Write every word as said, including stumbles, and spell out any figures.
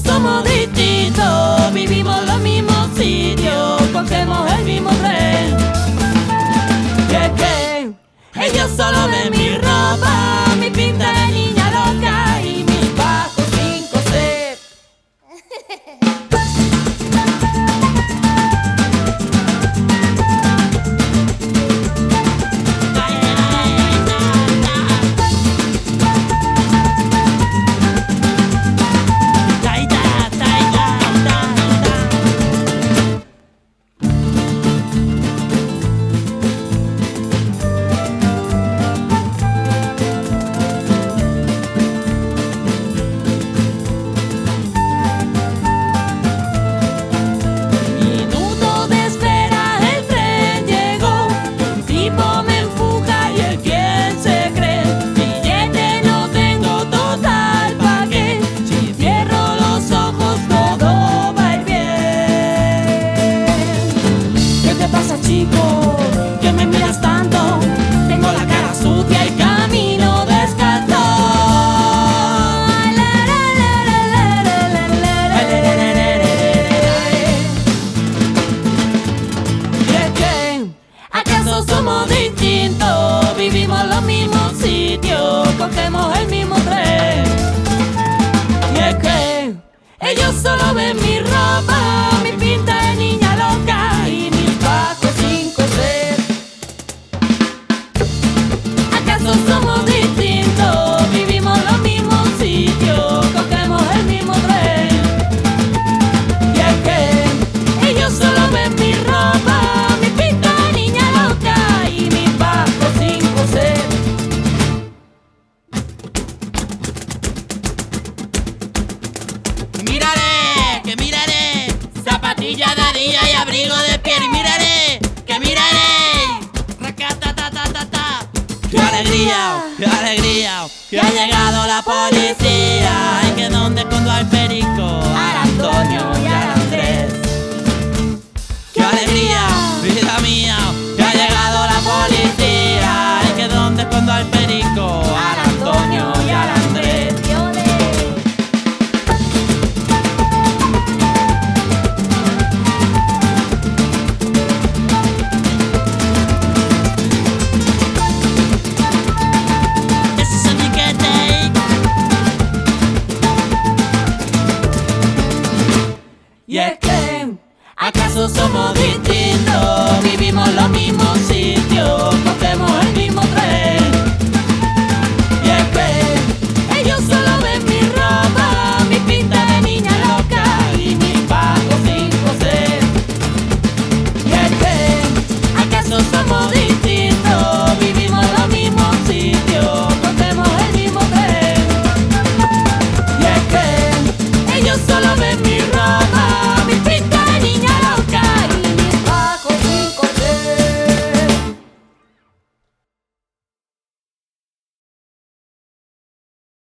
somos distintos, vivimos los mismos sitios, cogemos el mismo tren. Y es que ellos solo ven mi ropa, mi pinta de niña loca y mis bajos cinco C. ¿Qué me miras tanto? Tengo la cara sucia y camino descalzo. Y es que, ¿acaso somos distintos? Vivimos los mismos sitios, cogemos el mismo tren. Y es que ellos solo ven mi ropa, mi pinta de niña loca y mis bajos cinco C. ¿Acaso somos distintos? Vivimos los mismos sitios, cogemos el mismo tren. Y es que ellos solo ven mi ropa, mi pinta de niña loca y mis bajos cinco C. Miraré, que miraré, zapatilla de día y abrigo de piel. Y miraré, que miraré, racatatatata. ¡Qué alegría, qué alegría! Que ha llegado la policía. Y que donde escondo al perico, al Antonio y al Andrés. ¡Qué alegría, vida mía! Que ha llegado la policía. Y que donde escondo al perico, al Antonio y al Andrés. Y es que, ¿acaso somos distintos?